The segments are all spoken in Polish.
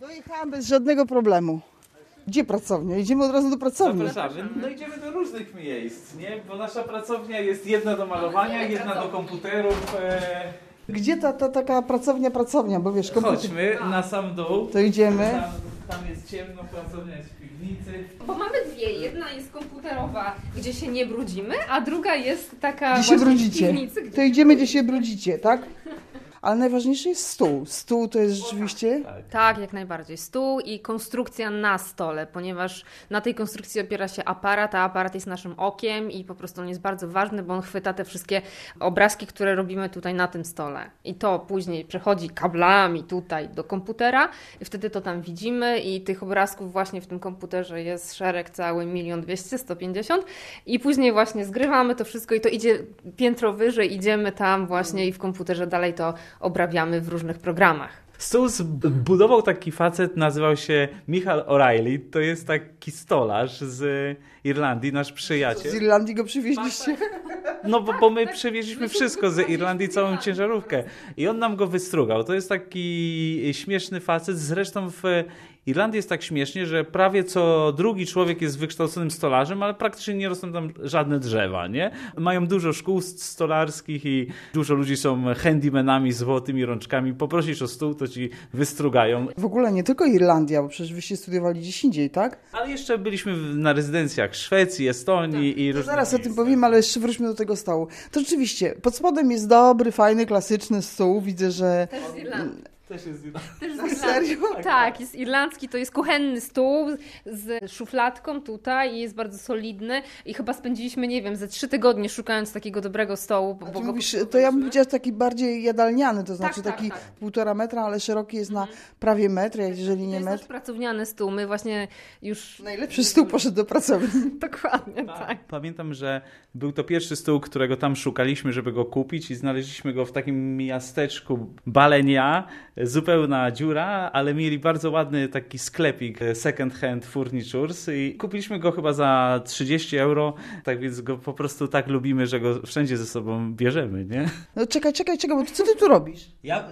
Dojechałam bez żadnego problemu. Gdzie pracownia? Idziemy od razu do pracowni. Zapraszamy. No idziemy do różnych miejsc, nie? Bo nasza pracownia jest jedna do malowania, jedna do komputerów. Gdzie ta taka pracownia? Bo wiesz, komputer... Chodźmy na sam dół. To idziemy. Tam jest ciemno, pracownia jest w piwnicy. Bo mamy dwie. Jedna jest komputerowa, gdzie się nie brudzimy, a druga jest taka Gdzie się właśnie w brudzicie. piwnicy. Gdzie... To idziemy, gdzie się brudzicie, tak? Ale najważniejszy jest stół. Stół to jest rzeczywiście... Tak, jak najbardziej. Stół i konstrukcja na stole, ponieważ na tej konstrukcji opiera się aparat, a aparat jest naszym okiem i po prostu on jest bardzo ważny, bo on chwyta te wszystkie obrazki, które robimy tutaj na tym stole. I to później przechodzi kablami tutaj do komputera i wtedy to tam widzimy i tych obrazków właśnie w tym komputerze jest szereg cały 1 200 150 i później właśnie zgrywamy to wszystko i to idzie piętro wyżej, idziemy tam właśnie i w komputerze dalej to obrabiamy w różnych programach. Stół zbudował taki facet, nazywał się Michal O'Reilly. To jest taki stolarz z Irlandii, nasz przyjaciel. Z Irlandii go przywieźliście? No bo my przewieźliśmy wszystko z Irlandii, całą ciężarówkę. I on nam go wystrugał. To jest taki śmieszny facet. Zresztą w Irlandii jest tak śmiesznie, że prawie co drugi człowiek jest wykształconym stolarzem, ale praktycznie nie rosną tam żadne drzewa, nie? Mają dużo szkół stolarskich i dużo ludzi są handymanami z złotymi rączkami. Poprosisz o stół, to ci wystrugają. W ogóle nie tylko Irlandia, bo przecież wyście studiowali gdzieś indziej, tak? Ale jeszcze byliśmy na rezydencjach Szwecji, Estonii i różnych Zaraz o tym miejscach. powiem, ale jeszcze wróćmy do tego stołu. To rzeczywiście, pod spodem jest dobry, fajny, klasyczny stół. Widzę, że... Też z Irlandii. Też jest Też z Na Irlandii. serio? Tak, jest irlandzki, to jest kuchenny stół z szufladką tutaj i jest bardzo solidny i chyba spędziliśmy, nie wiem, ze 3 tygodnie szukając takiego dobrego stołu. A ty mówisz, to ja bym powiedziała taki bardziej jadalniany, to znaczy tak, taki tak. 1,5 metra, ale szeroki jest na prawie metr, jeżeli To nie jest nasz metr. pracowniany stół, my właśnie już... Najlepszy stół poszedł do pracowni. Dokładnie, tak. Pamiętam, że był to pierwszy stół, którego tam szukaliśmy, żeby go kupić i znaleźliśmy go w takim miasteczku Balenia, zupełna dziura, ale mieli bardzo ładny taki sklepik second hand furnitures i kupiliśmy go chyba za 30 euro, tak więc go po prostu tak lubimy, że go wszędzie ze sobą bierzemy, nie? No czekaj, bo co ty tu robisz? Ja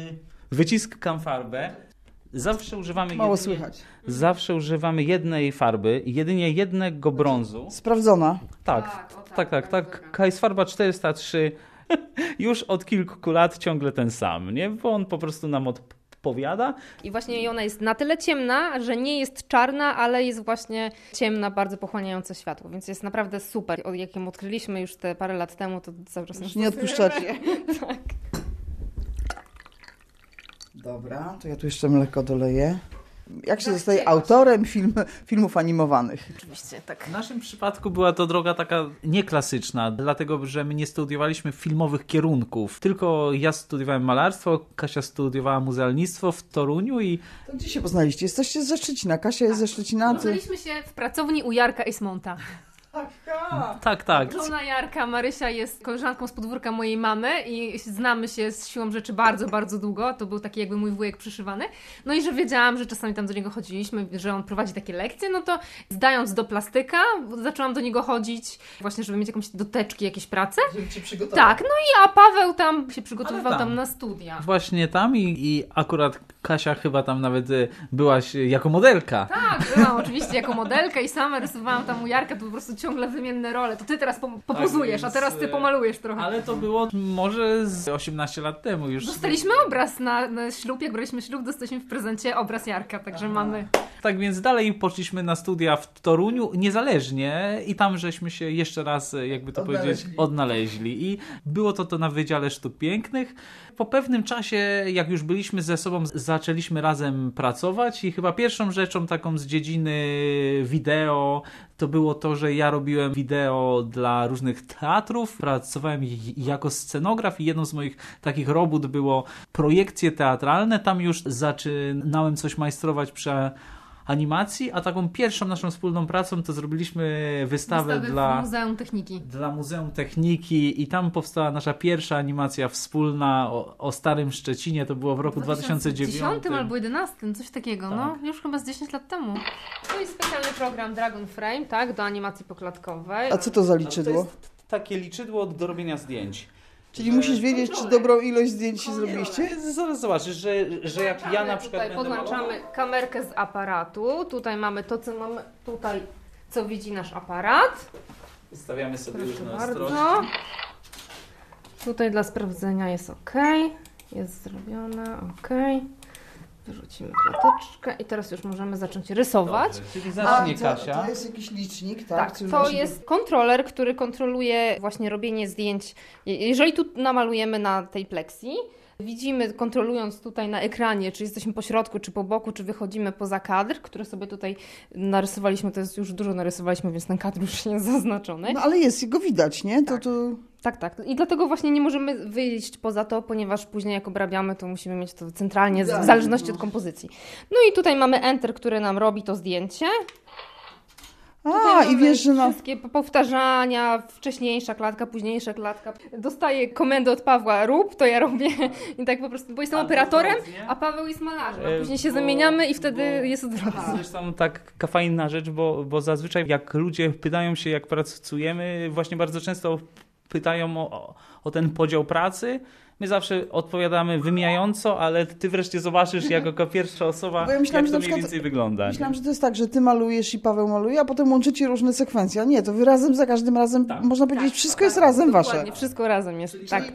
wyciskam farbę. Mało słychać. Zawsze używamy jednej farby, jedynie jednego brązu. Sprawdzona. Tak. Jest farba 403. Już od kilku lat ciągle ten sam, nie? Bo on po prostu nam odpowiada. I właśnie ona jest na tyle ciemna, że nie jest czarna, ale jest właśnie ciemna, bardzo pochłaniająca światło, więc jest naprawdę super. Jak ją odkryliśmy już te parę lat temu, to cały czas Już nie odpuszczacie. Tak. Dobra, to ja tu jeszcze mleko doleję. Jak się zostaje autorem filmów animowanych? Oczywiście, tak. W naszym przypadku była to droga taka nieklasyczna, dlatego że my nie studiowaliśmy filmowych kierunków. Tylko ja studiowałem malarstwo, Kasia studiowała muzealnictwo w Toruniu i... To gdzie się poznaliście? Jesteście ze Szczecina. Kasia jest ze Szczecina. Ty... Poznaliśmy się w pracowni u Jarka Eismonta. Tak. Żona Jarka, Marysia, jest koleżanką z podwórka mojej mamy i znamy się z siłą rzeczy bardzo, bardzo długo. To był taki jakby mój wujek przyszywany. No i że wiedziałam, że czasami tam do niego chodziliśmy, że on prowadzi takie lekcje, no to zdając do plastyka, zaczęłam do niego chodzić właśnie, żeby mieć jakąś doteczki, jakieś prace. Żeby cię przygotować. Tak, no i a Paweł tam się przygotowywał Ale tam. tam na studia. Właśnie tam i akurat Kasia chyba tam nawet byłaś jako modelka. Tak, byłam oczywiście jako modelka i sama rysowałam tam u Jarka, to po prostu ciągle wymienne role. To ty teraz popozujesz, Tak, a teraz ty pomalujesz trochę. Ale to było może z 18 lat temu już. Dostaliśmy obraz na ślub, jak braliśmy ślub, dostaliśmy w prezencie obraz Jarka, także mamy... Tak więc dalej poszliśmy na studia w Toruniu, niezależnie i tam żeśmy się jeszcze raz, jakby to powiedzieć, odnaleźli. I było to na Wydziale Sztuk Pięknych. Po pewnym czasie, jak już byliśmy ze sobą, zaczęliśmy razem pracować i chyba pierwszą rzeczą taką z dziedziny wideo to było to, że ja robiłem wideo dla różnych teatrów, pracowałem jako scenograf i jedną z moich takich robót było projekcje teatralne. Tam już zaczynałem coś majstrować przy animacji, a taką pierwszą naszą wspólną pracą to zrobiliśmy wystawę w Muzeum Techniki. Dla Muzeum Techniki i tam powstała nasza pierwsza animacja wspólna o Starym Szczecinie, to było w roku 2009. 10 albo 11, coś takiego, Tak. no już chyba z 10 lat temu. To jest specjalny program Dragon Frame, tak, do animacji poklatkowej. A co to za To liczydło? jest takie liczydło do robienia zdjęć. Czyli musisz wiedzieć, czy dobrą ilość zdjęć zrobiliście? Zaraz zobaczysz, że jak ja na przykład tutaj podłączamy kamerkę z aparatu. Tutaj mamy to, co mamy tutaj, co widzi nasz aparat. Stawiamy sobie już Proszę na bardzo. ostrość. Tutaj dla sprawdzenia jest ok. Jest zrobione, ok. Wyrzucimy klateczkę i teraz już możemy zacząć rysować. Dobrze, czyli zacznie Kasia. To jest jakiś licznik, tak? Tak, to jest kontroler, który kontroluje właśnie robienie zdjęć. Jeżeli tu namalujemy na tej pleksji, widzimy, kontrolując tutaj na ekranie, czy jesteśmy po środku, czy po boku, czy wychodzimy poza kadr, który sobie tutaj narysowaliśmy, to jest już dużo narysowaliśmy, więc ten kadr już nie jest zaznaczony. No ale jest, go widać, nie? Tak. Tak. I dlatego właśnie nie możemy wyjść poza to, ponieważ później jak obrabiamy, to musimy mieć to centralnie, w zależności od kompozycji. No i tutaj mamy Enter, który nam robi to zdjęcie. I wiesz, że wszystkie powtarzania, wcześniejsza klatka, późniejsza klatka. Dostaję komendę od Pawła, rób, to ja robię. I tak po prostu, bo jestem operatorem, a Paweł jest malarzem. A później się zamieniamy i wtedy jest odwrotnie. Zresztą taka fajna rzecz, bo zazwyczaj jak ludzie pytają się, jak pracujemy, właśnie bardzo często pytają o ten podział pracy. My zawsze odpowiadamy wymijająco, ale ty wreszcie zobaczysz jako pierwsza osoba, ja myślałam, jak to że mniej więcej wygląda. Myślałam, że to jest tak, że ty malujesz i Paweł maluje, a potem łączycie różne sekwencje. A nie, to wy razem, za każdym razem, można powiedzieć, wszystko jest razem Dokładnie, wasze. wszystko razem jest, tak.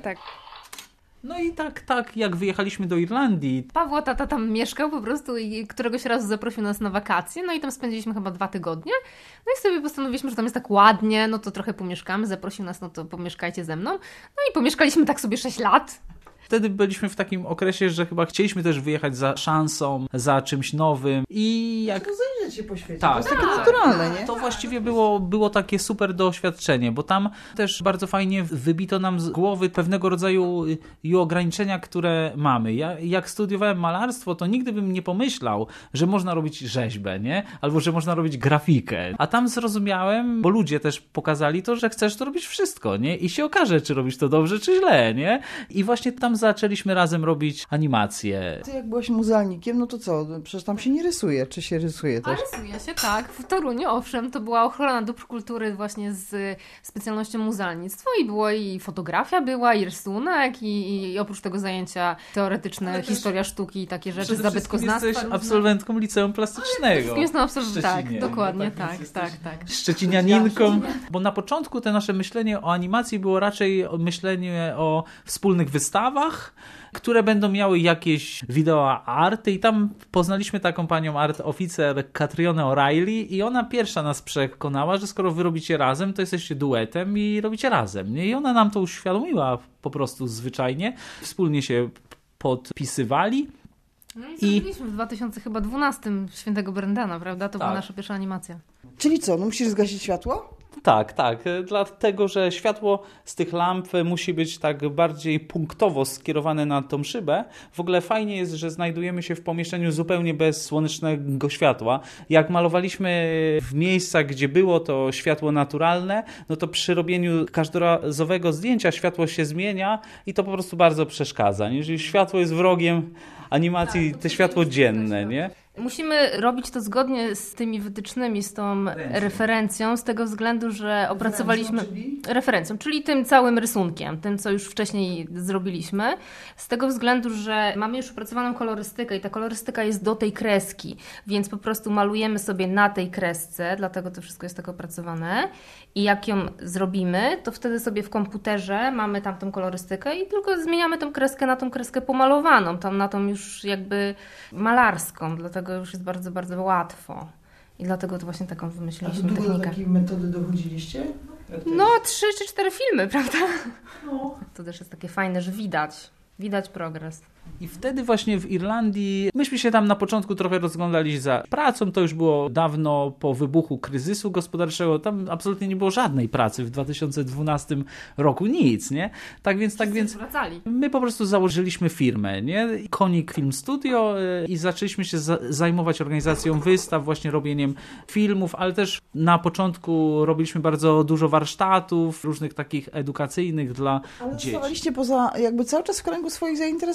No i tak jak wyjechaliśmy do Irlandii. Pawła tata tam mieszkał po prostu i któregoś razu zaprosił nas na wakacje, no i tam spędziliśmy chyba 2 tygodnie. No i sobie postanowiliśmy, że tam jest tak ładnie, no to trochę pomieszkamy, zaprosił nas, no to pomieszkajcie ze mną. No i pomieszkaliśmy tak sobie 6 lat. Wtedy byliśmy w takim okresie, że chyba chcieliśmy też wyjechać za szansą, za czymś nowym i jak... Rozejrzeć się po świecie, Tak. to jest takie naturalne, nie? To właściwie było takie super doświadczenie, bo tam też bardzo fajnie wybito nam z głowy pewnego rodzaju i ograniczenia, które mamy. Ja jak studiowałem malarstwo, to nigdy bym nie pomyślał, że można robić rzeźbę, nie? Albo że można robić grafikę. A tam zrozumiałem, bo ludzie też pokazali to, że chcesz to robić wszystko, nie? I się okaże, czy robisz to dobrze, czy źle, nie? I właśnie tam zaczęliśmy razem robić animacje. Ty jak byłaś muzealnikiem, no to co? Przecież tam się nie rysuje, czy się rysuje też? A rysuje się, tak. W Toruniu, owszem, to była ochrona dóbr kultury właśnie z specjalnością muzealnictwo i było i fotografia była, i rysunek, i oprócz tego zajęcia teoretyczne, historia sztuki i takie rzeczy, zabytkoznawstwa. Jesteś absolwentką liceum plastycznego. Jestem absolwentką, tak, dokładnie, tak. Szczecinianinką. Bo na początku to nasze myślenie o animacji było raczej myślenie o wspólnych wystawach, które będą miały jakieś wideo arty i tam poznaliśmy taką panią art oficer Katrionę O'Reilly i ona pierwsza nas przekonała, że skoro wy robicie razem, to jesteście duetem i robicie razem. Nie? I ona nam to uświadomiła po prostu zwyczajnie. Wspólnie się podpisywali. No i zrobiliśmy w 2012 Świętego Brendana, prawda? To była nasza pierwsza animacja. Czyli co, no musisz zgasić światło? Tak, dlatego, że światło z tych lamp musi być tak bardziej punktowo skierowane na tą szybę. W ogóle fajnie jest, że znajdujemy się w pomieszczeniu zupełnie bez słonecznego światła. Jak malowaliśmy w miejscach, gdzie było to światło naturalne, no to przy robieniu każdorazowego zdjęcia światło się zmienia i to po prostu bardzo przeszkadza. Jeżeli światło jest wrogiem animacji, to światło dzienne, nie? Musimy robić to zgodnie z tymi wytycznymi, z tą referencją, z tego względu, że opracowaliśmy... Referencją, czyli tym całym rysunkiem, tym, co już wcześniej zrobiliśmy. Z tego względu, że mamy już opracowaną kolorystykę i ta kolorystyka jest do tej kreski, więc po prostu malujemy sobie na tej kresce, dlatego to wszystko jest tak opracowane. I jak ją zrobimy, to wtedy sobie w komputerze mamy tam tą kolorystykę i tylko zmieniamy tą kreskę na tą kreskę pomalowaną, tam na tą już jakby malarską, dlatego już jest bardzo, bardzo łatwo. I dlatego to właśnie taką wymyśliliśmy technikę. Do takiej metody dochodziliście? No, 3 czy 4 filmy, prawda? No. To też jest takie fajne, że widać progres. I wtedy właśnie w Irlandii, myśmy się tam na początku trochę rozglądali za pracą, to już było dawno po wybuchu kryzysu gospodarczego, tam absolutnie nie było żadnej pracy w 2012 roku, nic, nie? Tak więc wracali. My po prostu założyliśmy firmę, nie? Konik Film Studio i zaczęliśmy się zajmować organizacją wystaw, właśnie robieniem filmów, ale też na początku robiliśmy bardzo dużo warsztatów, różnych takich edukacyjnych dla dzieci. Ale zostawaliście poza, jakby cały czas w kręgu swoich zainteresowań, jakby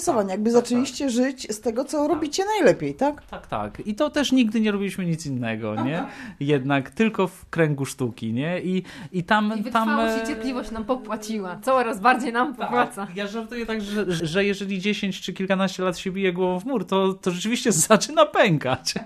jakby zaczęliście żyć z tego, co robicie najlepiej, tak? Tak. I to też nigdy nie robiliśmy nic innego, nie? Jednak tylko w kręgu sztuki, nie? I tam... I wytrwałość i cierpliwość nam popłaciła. Coraz bardziej nam popłaca. Ja żartuję tak, że jeżeli 10 czy kilkanaście lat się bije głową w mur, to rzeczywiście zaczyna pękać.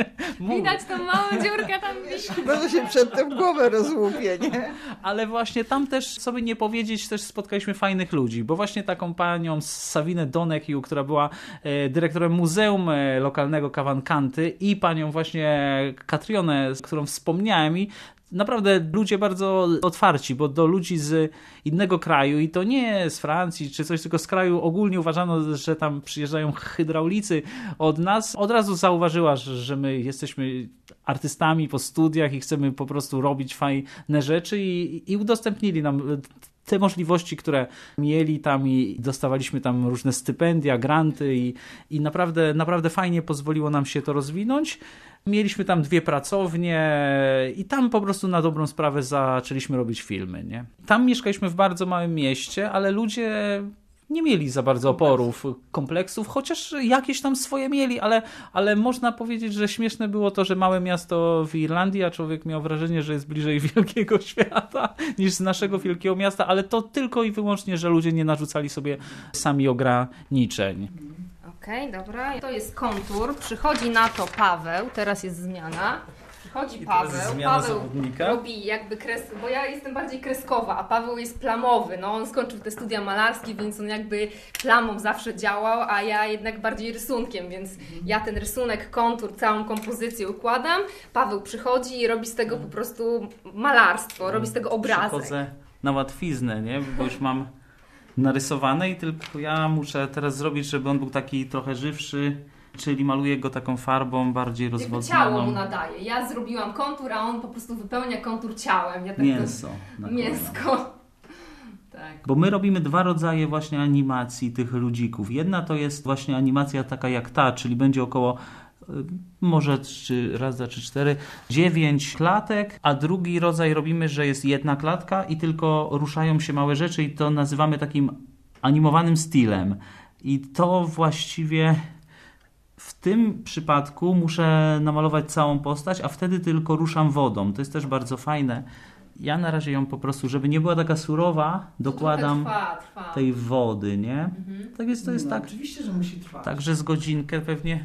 Widać tą małą dziurkę tam gdzieś. Może się przedtem głowę rozłupie, nie? Ale właśnie tam też sobie nie powiedzieć, też spotkaliśmy fajnych ludzi, bo właśnie taką panią Savinę Donehiu, która była dyrektorem Muzeum Lokalnego Cavalcanty i panią właśnie Katrionę, z którą wspomniałem i naprawdę ludzie bardzo otwarci, bo do ludzi z innego kraju i to nie z Francji czy coś, tylko z kraju ogólnie uważano, że tam przyjeżdżają hydraulicy od nas. Od razu zauważyła, że my jesteśmy artystami po studiach i chcemy po prostu robić fajne rzeczy i udostępnili nam te możliwości, które mieli tam i dostawaliśmy tam różne stypendia, granty i naprawdę fajnie pozwoliło nam się to rozwinąć. Mieliśmy tam 2 pracownie i tam po prostu na dobrą sprawę zaczęliśmy robić filmy, nie? Tam mieszkaliśmy w bardzo małym mieście, ale ludzie nie mieli za bardzo oporów, kompleksów, chociaż jakieś tam swoje mieli, ale można powiedzieć, że śmieszne było to, że małe miasto w Irlandii, a człowiek miał wrażenie, że jest bliżej wielkiego świata niż z naszego wielkiego miasta, ale to tylko i wyłącznie, że ludzie nie narzucali sobie sami ograniczeń. Okej, dobra. To jest kontur. Przychodzi na to Paweł. Teraz jest zmiana. Przychodzi Paweł robi jakby bo ja jestem bardziej kreskowa, a Paweł jest plamowy. No on skończył te studia malarskie, więc on jakby plamą zawsze działał, a ja jednak bardziej rysunkiem, więc ja ten rysunek, kontur, całą kompozycję układam. Paweł przychodzi i robi z tego po prostu malarstwo, robi z tego obrazek. Przychodzę na łatwiznę, nie? Bo już mam narysowane i tylko ja muszę teraz zrobić, żeby on był taki trochę żywszy, czyli maluję go taką farbą bardziej rozwodnioną. Jakby ciało mu nadaje. Ja zrobiłam kontur, a on po prostu wypełnia kontur ciałem. Ja tak mięsko. Tak. Bo my robimy 2 rodzaje właśnie animacji tych ludzików. Jedna to jest właśnie animacja taka jak ta, czyli będzie około może 9 klatek, a drugi rodzaj robimy, że jest 1 klatka i tylko ruszają się małe rzeczy i to nazywamy takim animowanym stylem. I to właściwie w tym przypadku muszę namalować całą postać, a wtedy tylko ruszam wodą. To jest też bardzo fajne. Ja na razie ją po prostu, żeby nie była taka surowa, dokładam trwa. tej wody, nie? Mhm. Tak jest, to jest tak. Oczywiście, że musi trwać. Także z godzinkę pewnie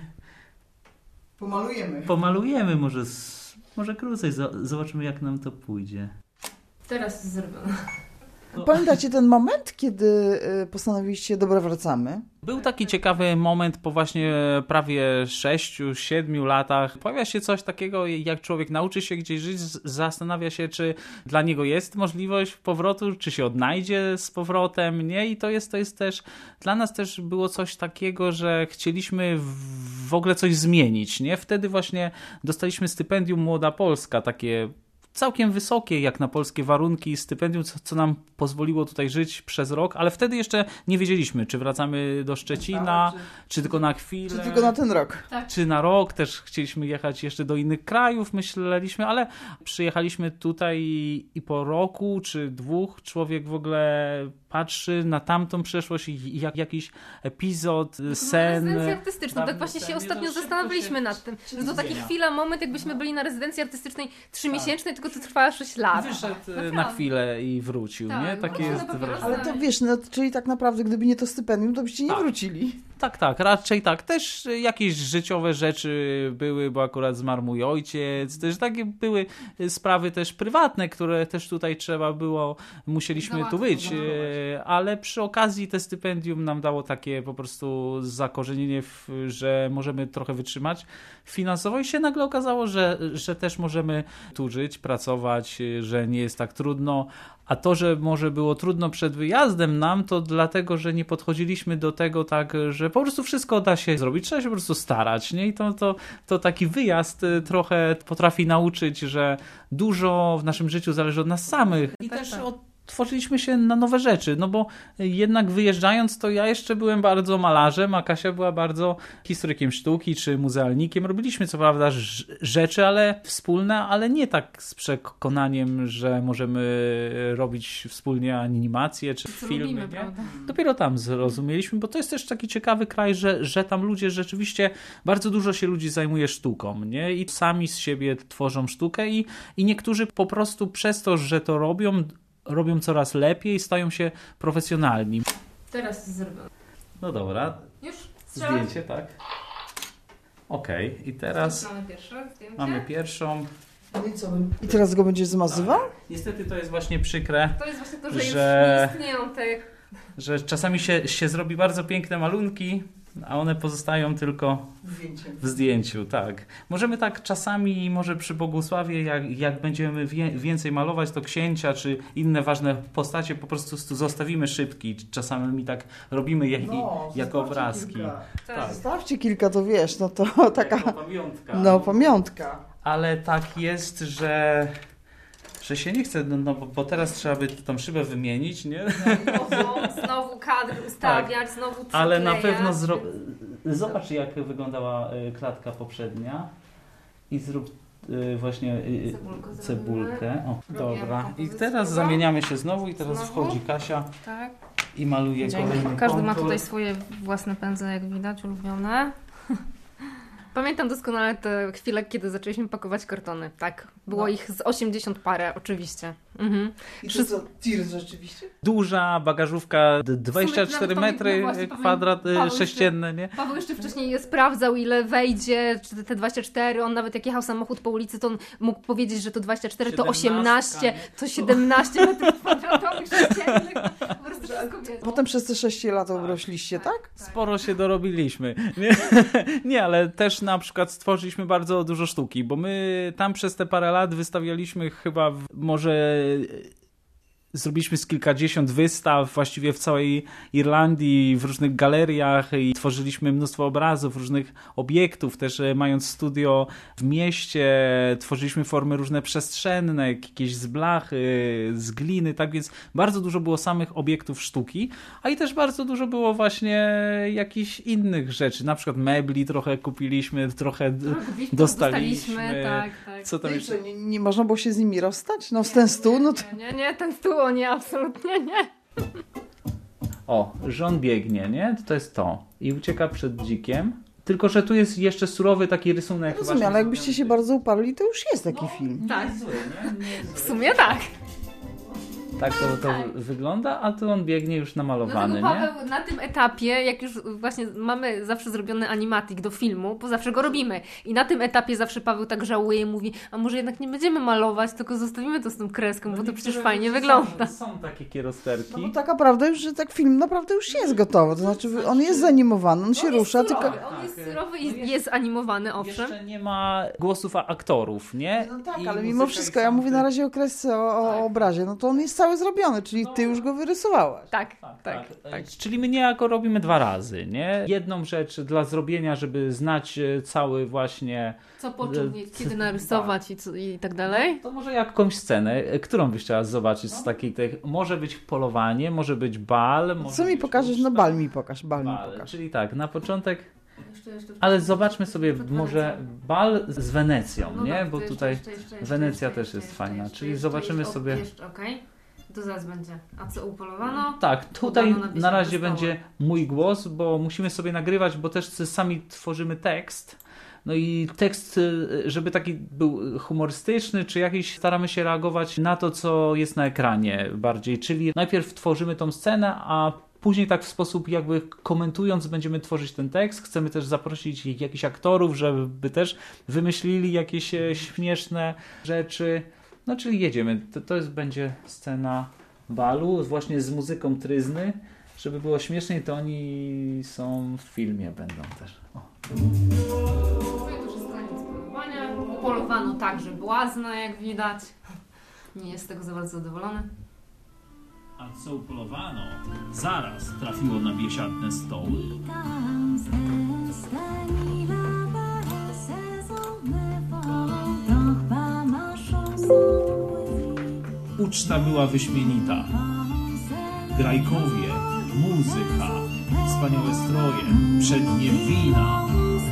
pomalujemy może krócej. Zobaczymy, jak nam to pójdzie. Teraz jest zrobione. Pamiętacie ten moment, kiedy postanowiliście, dobra, wracamy? Był taki ciekawy moment po właśnie prawie 6-7 latach. Pojawia się coś takiego, jak człowiek nauczy się gdzieś żyć, zastanawia się, czy dla niego jest możliwość powrotu, czy się odnajdzie z powrotem, nie? I to jest też, dla nas też było coś takiego, że chcieliśmy w ogóle coś zmienić, nie? Wtedy właśnie dostaliśmy stypendium Młoda Polska, takie całkiem wysokie jak na polskie warunki stypendium, co nam pozwoliło tutaj żyć przez rok, ale wtedy jeszcze nie wiedzieliśmy, czy wracamy do Szczecina, czy tylko na chwilę. Czy tylko na ten rok. Tak. Czy na rok, też chcieliśmy jechać jeszcze do innych krajów, myśleliśmy, ale przyjechaliśmy tutaj i po roku czy 2 człowiek w ogóle patrzy na tamtą przeszłość i jak jakiś epizod, sen. Rezydencję artystyczną, tak właśnie się ostatnio zastanawialiśmy nad tym, że to taki chwila, moment, jakbyśmy byli na rezydencji artystycznej 3-miesięcznej, tylko to trwała 6 lat. Wyszedł na chwilę i wrócił, nie? Takie jest wrażenie. Ale to wiesz, no, czyli tak naprawdę, gdyby nie to stypendium, to byście nie wrócili. Tak, raczej tak. Też jakieś życiowe rzeczy były, bo akurat zmarł mój ojciec. Też takie były sprawy też prywatne, które też tutaj musieliśmy tu być. Ale przy okazji te stypendium nam dało takie po prostu zakorzenienie, że możemy trochę wytrzymać finansowo i się nagle okazało, że też możemy tu żyć, pracować, że nie jest tak trudno. A to, że może było trudno przed wyjazdem nam, to dlatego, że nie podchodziliśmy do tego tak, że po prostu wszystko da się zrobić, trzeba się po prostu starać, nie? I to taki wyjazd trochę potrafi nauczyć, że dużo w naszym życiu zależy od nas samych. I też od tworzyliśmy się na nowe rzeczy, no bo jednak wyjeżdżając, to ja jeszcze byłem bardzo malarzem, a Kasia była bardzo historykiem sztuki czy muzealnikiem. Robiliśmy co prawda rzeczy, ale wspólne, ale nie tak z przekonaniem, że możemy robić wspólnie animacje czy filmy. Lubimy, prawda? Dopiero tam zrozumieliśmy, bo to jest też taki ciekawy kraj, że tam ludzie rzeczywiście, bardzo dużo się ludzi zajmuje sztuką, nie? I sami z siebie tworzą sztukę i niektórzy po prostu przez to, że to robią coraz lepiej, stają się profesjonalni. Teraz jest zrobione. No dobra. Już? Zdjęcie, tak. Okej. I teraz Mamy pierwsze zdjęcie. mamy pierwszą. I teraz go będziesz zmazywał? Niestety to jest właśnie przykre, To jest właśnie to, że już że- nie istnieją te... że czasami się zrobi bardzo piękne malunki, a one pozostają tylko w zdjęciu, tak. Możemy tak czasami, może przy Bogusławie, jak będziemy więcej malować, to księcia czy inne ważne postacie po prostu zostawimy szybki. Czasami tak robimy jako obrazki. Tak. Zostawcie kilka, to wiesz, no to taka Jako pamiątka. pamiątka. Ale tak jest, że się nie chce, bo teraz trzeba by tą szybę wymienić, nie? Znowu kadr ustawiać, znowu przyklejać. Ale na pewno zobacz, jak wyglądała klatka poprzednia i zrób właśnie cebulkę. O, dobra. I teraz zamieniamy się znowu i teraz wchodzi Kasia Tak. i maluje kolejny Każdy ma kontur. tutaj swoje własne pędzle, jak widać, ulubione. Pamiętam doskonale te chwile, kiedy zaczęliśmy pakować kartony. Tak, było ich z 80 parę, oczywiście. Mhm. I to co, tir rzeczywiście? Duża bagażówka, 24 nawet metry właśnie kwadrat Paweł sześcienny, nie? Paweł jeszcze wcześniej je sprawdzał, ile wejdzie, czy te 24. On nawet jak jechał samochód po ulicy, to on mógł powiedzieć, że to 24, to 18, to 17 metrów kwadratowych sześciennych. Po prostu wszystko wiedział. Potem przez te 6 lat obrośliście, tak? Sporo się dorobiliśmy. Nie? Nie, ale też na przykład stworzyliśmy bardzo dużo sztuki, bo my tam przez te parę lat wystawialiśmy chyba może zrobiliśmy z kilkadziesiąt wystaw właściwie w całej Irlandii, w różnych galeriach i tworzyliśmy mnóstwo obrazów, różnych obiektów, też mając studio w mieście, tworzyliśmy formy różne przestrzenne, jakieś z blachy, z gliny, tak więc bardzo dużo było samych obiektów sztuki, a i też bardzo dużo było właśnie jakichś innych rzeczy, na przykład mebli trochę kupiliśmy, trochę dostaliśmy. Tak. Co tam jeszcze? Nie można było się z nimi rozstać? No z ten stół, no to... Nie, ten stół, o nie, absolutnie nie. O, że on biegnie, nie? To jest to. I ucieka przed dzikiem. Tylko, że tu jest jeszcze surowy taki rysunek. Rozumiem, ale jakbyście się bardzo uparli, to już jest taki film. Tak. Nie zły, nie? W sumie tak. Tak to wygląda, a tu on biegnie już namalowany, Dlatego nie? Paweł na tym etapie, jak już właśnie mamy zawsze zrobiony animatik do filmu, bo zawsze go robimy. I na tym etapie zawsze Paweł tak żałuje i mówi, a może jednak nie będziemy malować, tylko zostawimy to z tą kreską, bo to przecież fajnie wygląda. Są takie kierosterki. No bo taka prawda już, że tak film naprawdę już jest gotowy. To znaczy on jest zanimowany, on się rusza, tylko... On jest surowy i jest animowany, owszem. Jeszcze nie ma głosów aktorów, nie? No tak, I ale mimo muzyka wszystko, i ja sound. mówię na razie o kresce, o obrazie, no to on jest cały zrobiony, czyli ty już go wyrysowałaś. Tak. Czyli my niejako robimy dwa razy, nie? Jedną rzecz dla zrobienia, żeby znać cały właśnie... Co poczuć, kiedy narysować i tak dalej. To może jakąś scenę, którą byś chciała zobaczyć z takiej... Może być polowanie, może być bal. Może Co mi być pokażesz? No bal mi pokaż, bal mi pokaż. Czyli tak, na początek... Ale zobaczmy sobie może bal z Wenecją, No nie? tak, Bo to tutaj jeszcze, Wenecja też jest fajna. Czyli zobaczymy sobie... Okej. To zaraz będzie. A co upolowano? Tak, tutaj Podano na na razie stołu. będzie mój głos, bo musimy sobie nagrywać, bo też sami tworzymy tekst. No i tekst, żeby taki był humorystyczny, czy jakiś, staramy się reagować na to, co jest na ekranie bardziej. Czyli najpierw tworzymy tą scenę, a później tak w sposób jakby komentując będziemy tworzyć ten tekst. Chcemy też zaprosić jakichś aktorów, żeby też wymyślili jakieś śmieszne rzeczy. No czyli jedziemy. To będzie scena balu, właśnie z muzyką tryzny. Żeby było śmieszniej, to oni są w filmie, będą też. O. To już jest koniec polowania. Upolowano także błazna, jak widać. Nie jest z tego za bardzo zadowolony. A co upolowano, zaraz trafiło na biesiadne stoły. Uczta była wyśmienita. Grajkowie, muzyka, wspaniałe stroje, przednie wina.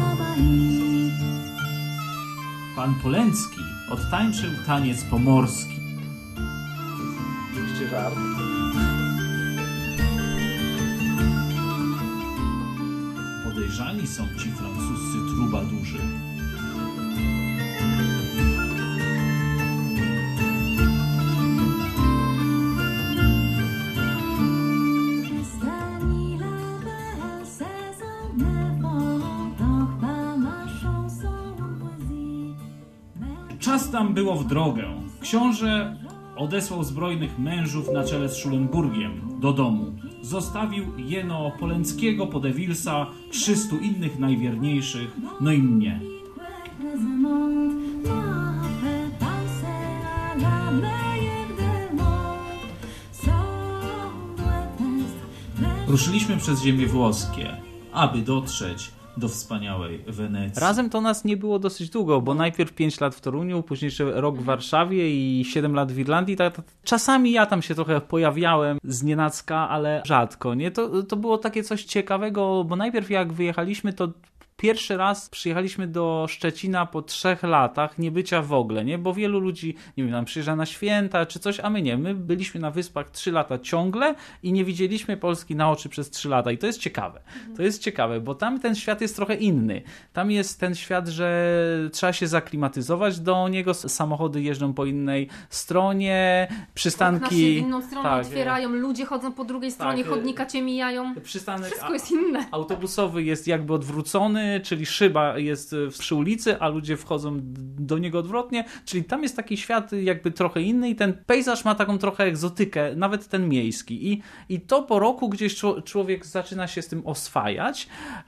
Pan Polęcki odtańczył taniec pomorski. Oczywiście żart. Podejrzani są ci francuscy trubadurzy. Czas tam było w drogę. Książę odesłał zbrojnych mężów na czele z Szulenburgiem do domu. Zostawił jeno Polęckiego, Podewilsa, 300 innych najwierniejszych, no i mnie. Ruszyliśmy przez ziemię włoskie, aby dotrzeć do wspaniałej Wenecji. Razem to nas nie było dosyć długo, bo najpierw 5 lat w Toruniu, później jeszcze rok w Warszawie i 7 lat w Irlandii. Czasami ja tam się trochę pojawiałem znienacka, ale rzadko. Nie? To było takie coś ciekawego, bo najpierw jak wyjechaliśmy, to pierwszy raz przyjechaliśmy do Szczecina po 3 latach niebycia w ogóle, nie? Bo wielu ludzi, nie wiem, nam przyjeżdża na święta czy coś, a my nie. My byliśmy na Wyspach 3 lata ciągle i nie widzieliśmy Polski na oczy przez 3 lata. I to jest ciekawe. To jest ciekawe, bo tam ten świat jest trochę inny. Tam jest ten świat, że trzeba się zaklimatyzować do niego. Samochody jeżdżą po innej stronie, przystanki... Okna się w inną stronę otwierają, ludzie chodzą po drugiej stronie, chodnika cię mijają. Przystanek wszystko jest inne. Autobusowy jest jakby odwrócony, czyli szyba jest przy ulicy, a ludzie wchodzą do niego odwrotnie, czyli tam jest taki świat jakby trochę inny i ten pejzaż ma taką trochę egzotykę, nawet ten miejski. I to po roku gdzieś człowiek zaczyna się z tym oswajać,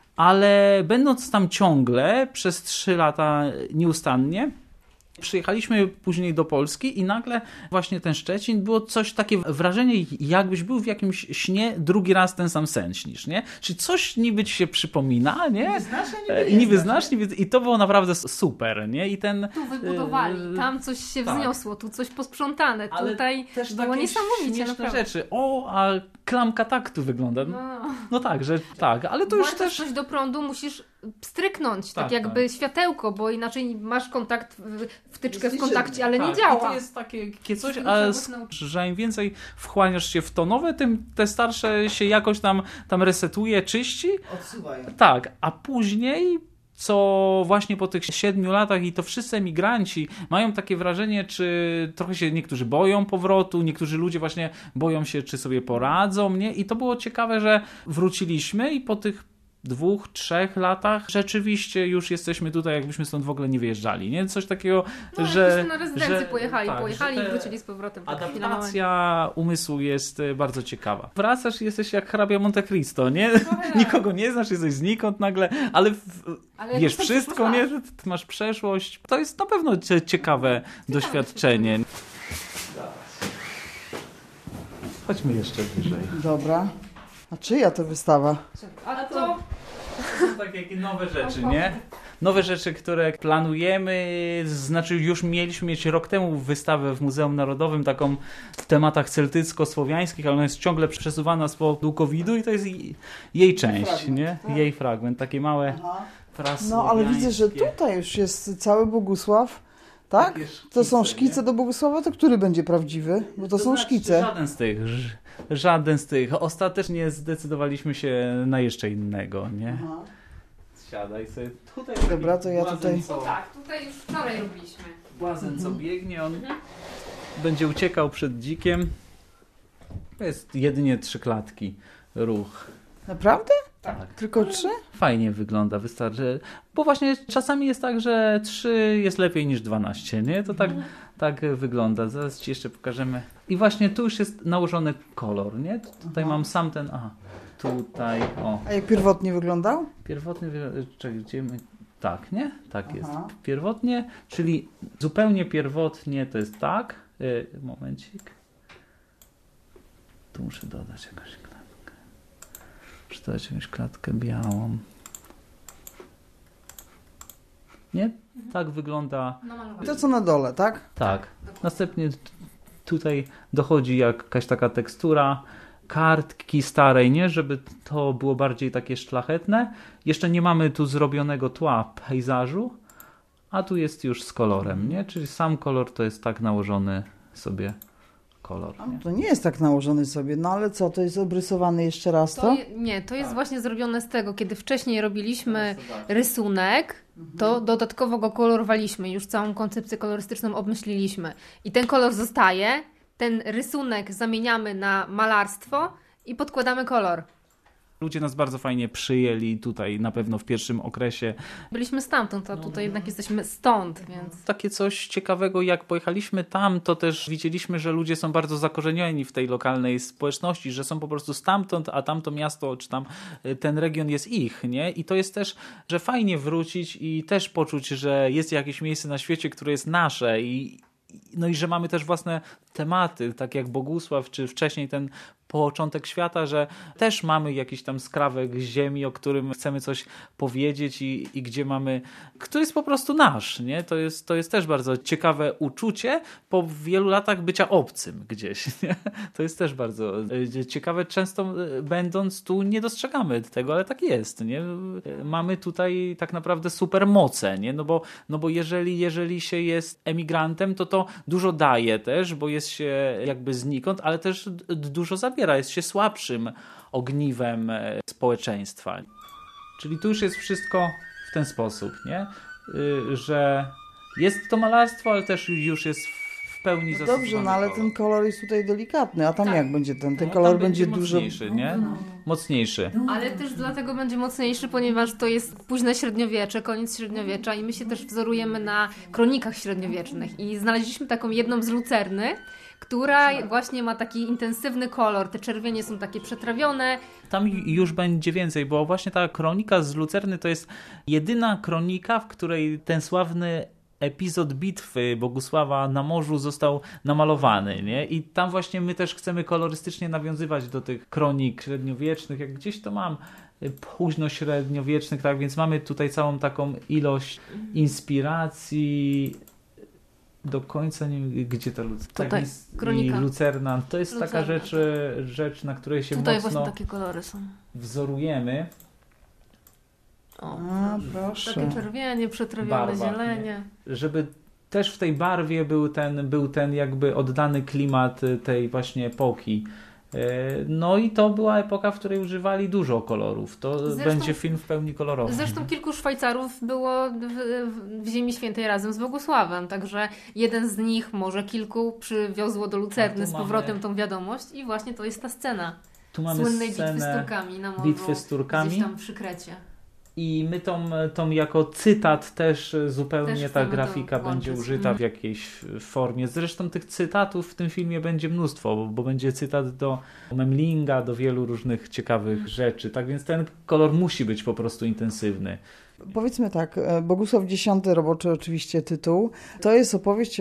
ale będąc tam ciągle przez 3 lata nieustannie, przyjechaliśmy później do Polski i nagle właśnie ten Szczecin było coś takie wrażenie, jakbyś był w jakimś śnie, drugi raz ten sam sen śnisz, nie? Czyli coś niby ci się przypomina, nie? Niby znasz, i to było naprawdę super, nie? I ten... Tu wybudowali, tam coś się wzniosło, tu coś posprzątane, ale tutaj też było niesamowicie, naprawdę. Rzeczy. A klamka taktu wygląda. No tak, że tak, ale to już też... coś do prądu musisz stryknąć, tak jakby światełko, bo inaczej masz kontakt, wtyczkę w kontakcie, ale nie działa. I to jest takie coś, że im więcej wchłaniasz się w to nowe, tym te starsze się jakoś tam resetuje, czyści. Odsuwają. Tak, a później co właśnie po tych 7 latach i to wszyscy emigranci mają takie wrażenie, czy trochę się niektórzy boją powrotu, niektórzy ludzie właśnie boją się, czy sobie poradzą, nie? I to było ciekawe, że wróciliśmy i po tych 2-3 latach rzeczywiście już jesteśmy tutaj, jakbyśmy stąd w ogóle nie wyjeżdżali, nie? Coś takiego, że... na rezydencję pojechali i wrócili z powrotem. Adaptacja umysłu jest bardzo ciekawa. Wracasz i jesteś jak hrabia Monte Cristo, nie? Nikogo nie znasz, jesteś znikąd nagle, ale wiesz wszystko, nie? Że ty masz przeszłość. To jest na pewno ciekawe doświadczenie. Chodźmy jeszcze bliżej. Dobra. A czyja to wystawa? A to są takie nowe rzeczy, nie? Nowe rzeczy, które planujemy, znaczy już mieliśmy mieć rok temu wystawę w Muzeum Narodowym, taką w tematach celtycko-słowiańskich, ale ona jest ciągle przesuwana z powodu COVID-u i to jest jej część, fragment, nie? Tak? Jej fragment, takie małe No ale widzę, że tutaj już jest cały Bogusław. Tak? To są szkice do Bogusława, to który będzie prawdziwy? Bo to są szkice. Żaden z tych. Ostatecznie zdecydowaliśmy się na jeszcze innego, nie? Siadaj sobie tutaj. Dobra, to ja tutaj... Tak, tutaj już wczoraj robiliśmy. Błazen co biegnie, on będzie uciekał przed dzikiem. To jest jedynie 3 klatki ruch. Naprawdę? Tak. Tylko 3? Fajnie wygląda, wystarczy. Bo właśnie czasami jest tak, że 3 jest lepiej niż 12, nie? To tak wygląda. Zaraz ci jeszcze pokażemy. I właśnie tu już jest nałożony kolor, nie? Tutaj mam sam ten... tutaj, A jak pierwotnie wyglądał? Pierwotnie, gdzie my... Tak, nie? Tak jest. Pierwotnie, czyli zupełnie pierwotnie to jest tak. Momencik. Tu muszę dodać jakąś klatkę. Muszę dodać jakąś klatkę białą. Nie? Tak wygląda. To co na dole, tak? Tak. Następnie tutaj dochodzi jakaś taka tekstura kartki starej, nie? Żeby to było bardziej takie szlachetne. Jeszcze nie mamy tu zrobionego tła pejzażu, a tu jest już z kolorem, nie? Czyli sam kolor to jest tak nałożony sobie kolor. Nie? To nie jest tak nałożony sobie, no ale co, to jest obrysowany jeszcze raz to? Nie, to jest właśnie zrobione z tego, kiedy wcześniej robiliśmy rysunek, to dodatkowo go kolorowaliśmy, już całą koncepcję kolorystyczną obmyśliliśmy. I ten kolor zostaje, ten rysunek zamieniamy na malarstwo i podkładamy kolor. Ludzie nas bardzo fajnie przyjęli tutaj na pewno w pierwszym okresie. Byliśmy stamtąd, a tutaj jednak jesteśmy stąd, więc... Takie coś ciekawego, jak pojechaliśmy tam, to też widzieliśmy, że ludzie są bardzo zakorzenieni w tej lokalnej społeczności, że są po prostu stamtąd, a tamto miasto, czy tam ten region jest ich, nie? I to jest też, że fajnie wrócić i też poczuć, że jest jakieś miejsce na świecie, które jest nasze i że mamy też własne tematy, tak jak Bogusław, czy wcześniej ten początek świata, że też mamy jakiś tam skrawek ziemi, o którym chcemy coś powiedzieć i gdzie mamy, który jest po prostu nasz, nie? To jest też bardzo ciekawe uczucie po wielu latach bycia obcym gdzieś, nie? To jest też bardzo ciekawe. Często będąc tu nie dostrzegamy tego, ale tak jest, nie? Mamy tutaj tak naprawdę super moce, nie? No bo jeżeli się jest emigrantem, to dużo daje też, bo jest się jakby znikąd, ale też dużo zabiera, jest się słabszym ogniwem społeczeństwa. Czyli tu już jest wszystko w ten sposób, nie? Że jest to malarstwo, ale też już jest w pełni zastosowany. Dobrze, no ale kolor. ten kolor jest tutaj delikatny, a tam Tak. jak będzie ten? Ten No, kolor tam będzie mocniejszy, dużo... nie? Mocniejszy. Ale też dlatego będzie mocniejszy, ponieważ to jest późne średniowiecze, koniec średniowiecza i my się też wzorujemy na kronikach średniowiecznych i znaleźliśmy taką jedną z lucerny, która właśnie ma taki intensywny kolor, te czerwienie są takie przetrawione. Tam już będzie więcej, bo właśnie ta kronika z Lucerny to jest jedyna kronika, w której ten sławny epizod bitwy Bogusława na morzu został namalowany, nie? I tam właśnie my też chcemy kolorystycznie nawiązywać do tych kronik średniowiecznych, jak gdzieś to mam późno-średniowiecznych, tak więc mamy tutaj całą taką ilość inspiracji. Do końca nie wiem, gdzie ta Lucerna. Tutaj, kronika. I Lucerna. To jest taka Lucerna, rzecz, na której się Tutaj mocno właśnie takie kolory są. wzorujemy. O, A, proszę. takie czerwienie, przetrawione Barwa, zielenie. Żeby też w tej barwie był ten jakby oddany klimat tej właśnie epoki. No i to była epoka, w której używali dużo kolorów. To będzie film w pełni kolorowy. Zresztą kilku Szwajcarów było w Ziemi Świętej razem z Bogusławem, także jeden z nich, może kilku, przywiozło do Lucerny z powrotem tą wiadomość i właśnie to jest ta scena. Tu mamy słynnej bitwy z scenę Turkami na morzu, bitwy z Turkami. gdzieś tam przy Krecie. I my tą jako cytat też zupełnie Też ta chcemy grafika to będzie włączyć. użyta w jakiejś formie. Zresztą tych cytatów w tym filmie będzie mnóstwo, bo będzie cytat do Memlinga, do wielu różnych ciekawych rzeczy. Tak więc ten kolor musi być po prostu intensywny. Powiedzmy tak, Bogusław X, roboczy oczywiście tytuł, to jest opowieść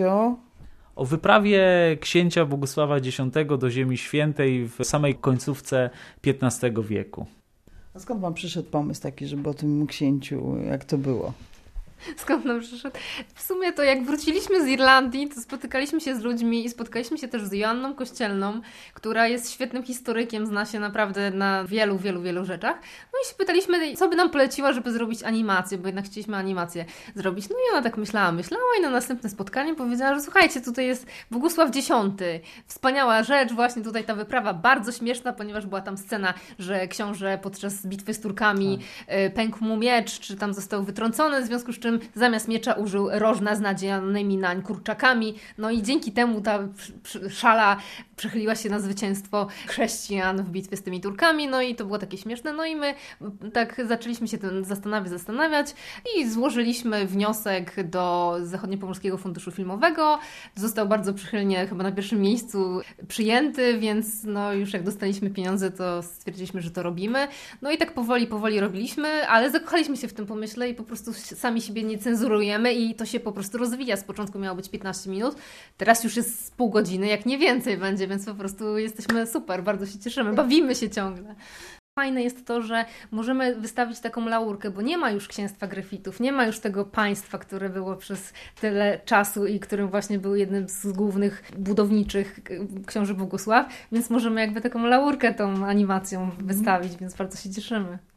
O wyprawie księcia Bogusława X do Ziemi Świętej w samej końcówce XV wieku. A skąd wam przyszedł pomysł taki, żeby o tym księciu, jak to było? Skąd nam przyszedł? W sumie to jak wróciliśmy z Irlandii, to spotykaliśmy się z ludźmi i spotkaliśmy się też z Joanną Kościelną, która jest świetnym historykiem, zna się naprawdę na wielu, wielu, wielu rzeczach. No i się pytaliśmy, co by nam poleciła, żeby zrobić animację, bo jednak chcieliśmy animację zrobić. No i ona tak myślała i na następne spotkanie powiedziała, że słuchajcie, tutaj jest Bogusław X. Wspaniała rzecz, właśnie tutaj ta wyprawa, bardzo śmieszna, ponieważ była tam scena, że książę podczas bitwy z Turkami pękł mu miecz, czy tam został wytrącony, w związku z czym zamiast miecza użył rożna z nadzianymi nań kurczakami. No i dzięki temu ta szala przechyliła się na zwycięstwo chrześcijan w bitwie z tymi Turkami. No i to było takie śmieszne. No i my tak zaczęliśmy się tym zastanawiać i złożyliśmy wniosek do Zachodniopomorskiego Funduszu Filmowego. Został bardzo przychylnie chyba na pierwszym miejscu przyjęty, więc no już jak dostaliśmy pieniądze, to stwierdziliśmy, że to robimy. No i tak powoli robiliśmy, ale zakochaliśmy się w tym pomyśle i po prostu sami siebie nie cenzurujemy i to się po prostu rozwija. Z początku miało być 15 minut, teraz już jest pół godziny, jak nie więcej będzie, więc po prostu jesteśmy super, bardzo się cieszymy, bawimy się ciągle. Fajne jest to, że możemy wystawić taką laurkę, bo nie ma już księstwa Gryfitów, nie ma już tego państwa, które było przez tyle czasu i którym właśnie był jednym z głównych budowniczych książę Bogusław, więc możemy jakby taką laurkę tą animacją wystawić, więc bardzo się cieszymy.